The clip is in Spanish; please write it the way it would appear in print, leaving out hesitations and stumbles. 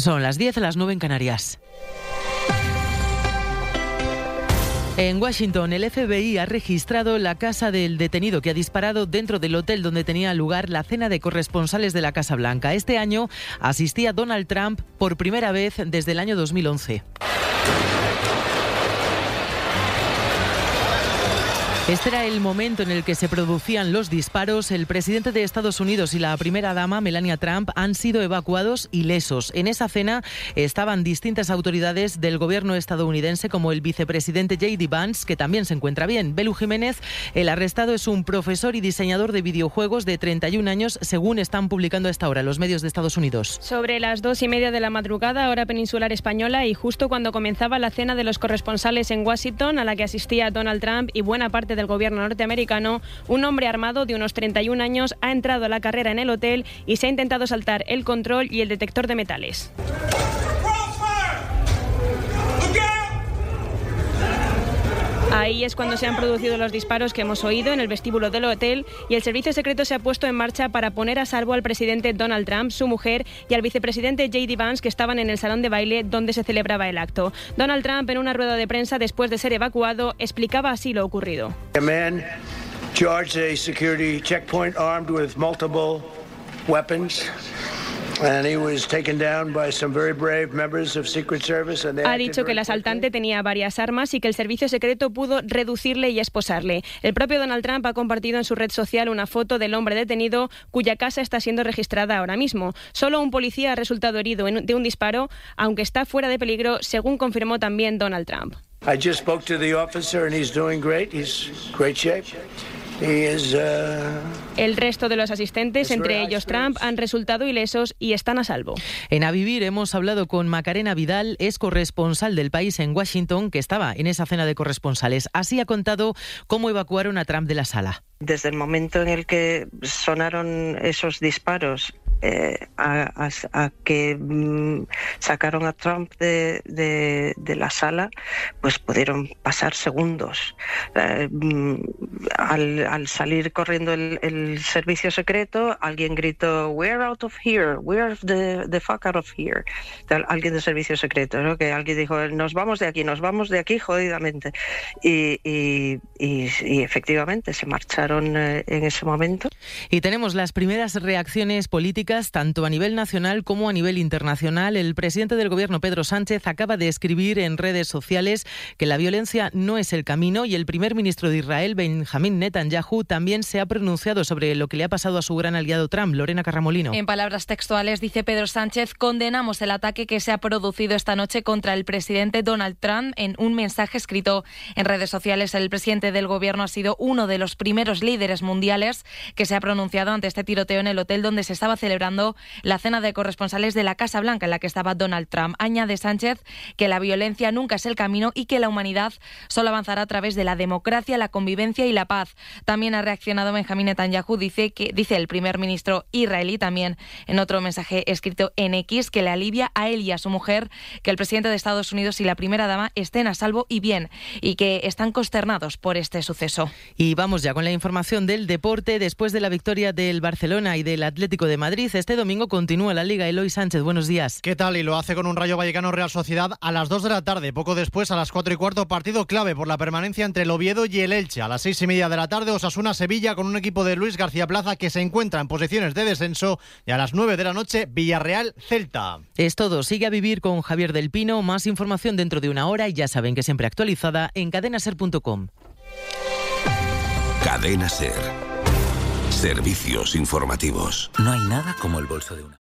Son las 10, las 9 en Canarias. En Washington, el FBI ha registrado la casa del detenido que ha disparado dentro del hotel donde tenía lugar la cena de corresponsales de la Casa Blanca. Este año asistía Donald Trump por primera vez desde el año 2011. Este era el momento en el que se producían los disparos. El presidente de Estados Unidos y la primera dama, Melania Trump, han sido evacuados ilesos. En esa cena estaban distintas autoridades del gobierno estadounidense, como el vicepresidente J.D. Vance, que también se encuentra bien. Belu Jiménez, el arrestado es un profesor y diseñador de videojuegos de 31 años, según están publicando a esta hora los medios de Estados Unidos. Sobre las 2:30 de la madrugada, hora peninsular española, y justo cuando comenzaba la cena de los corresponsales en Washington, a la que asistía Donald Trump y buena parte del gobierno norteamericano, un hombre armado de unos 31 años ha entrado a la carrera en el hotel y se ha intentado saltar el control y el detector de metales. Ahí es cuando se han producido los disparos que hemos oído en el vestíbulo del hotel, y el servicio secreto se ha puesto en marcha para poner a salvo al presidente Donald Trump, su mujer y al vicepresidente J.D. Vance, que estaban en el salón de baile donde se celebraba el acto. Donald Trump, en una rueda de prensa después de ser evacuado, explicaba así lo ocurrido. A man charged a security checkpoint armed with multiple weapons. Ha dicho que el asaltante tenía varias armas y que el servicio secreto pudo reducirle y esposarle. El propio Donald Trump ha compartido en su red social una foto del hombre detenido, cuya casa está siendo registrada ahora mismo. Solo un policía ha resultado herido de un disparo, aunque está fuera de peligro, según confirmó también Donald Trump. I just spoke to the officer and he's doing great. He's great shape. El resto de los asistentes, entre ellos Trump, han resultado ilesos y están a salvo. En A Vivir hemos hablado con Macarena Vidal, es corresponsal del País en Washington, que estaba en esa cena de corresponsales. Así ha contado cómo evacuaron a Trump de la sala. Desde el momento en el que sonaron esos disparos a que sacaron a Trump de la sala, pues pudieron pasar segundos. Al salir corriendo el servicio secreto, alguien gritó "We're out of here, we're the fuck out of here". Alguien del servicio secreto, ¿no? Que alguien dijo nos vamos de aquí jodidamente. Y efectivamente se marcharon en ese momento. Y tenemos las primeras reacciones políticas tanto a nivel nacional como a nivel internacional. El presidente del gobierno, Pedro Sánchez, acaba de escribir en redes sociales que la violencia no es el camino, y el primer ministro de Israel, Benjamín Netanyahu, también se ha pronunciado sobre lo que le ha pasado a su gran aliado Trump. Lorena Carramolino. En palabras textuales dice Pedro Sánchez: condenamos el ataque que se ha producido esta noche contra el presidente Donald Trump. En un mensaje escrito en redes sociales, el presidente del gobierno ha sido uno de los primeros líderes mundiales que se ha pronunciado ante este tiroteo en el hotel donde se estaba celebrando la cena de corresponsales de la Casa Blanca, en la que estaba Donald Trump. Añade Sánchez que la violencia nunca es el camino y que la humanidad solo avanzará a través de la democracia, la convivencia y la paz. También ha reaccionado Benjamín Netanyahu, dice el primer ministro israelí, también en otro mensaje escrito en X, que le alivia a él y a su mujer que el presidente de Estados Unidos y la primera dama estén a salvo y bien, y que están consternados por este suceso. Y vamos ya con la información del deporte. Después de la victoria del Barcelona y del Atlético de Madrid, este domingo continúa la Liga. Eloy Sánchez, buenos días. ¿Qué tal? Y lo hace con un Rayo Vallecano Real Sociedad a las 2 de la tarde. Poco después, a las 4:15, partido clave por la permanencia entre el Oviedo y el Elche. A las 6:30 de la tarde, Osasuna-Sevilla, con un equipo de Luis García Plaza que se encuentra en posiciones de descenso. Y a las 9 de la noche, Villarreal-Celta. Es todo. Sigue A Vivir con Javier del Pino. Más información dentro de una hora, y ya saben que siempre actualizada en cadenaser.com. Cadena Ser. Servicios informativos. No hay nada como el bolso de una.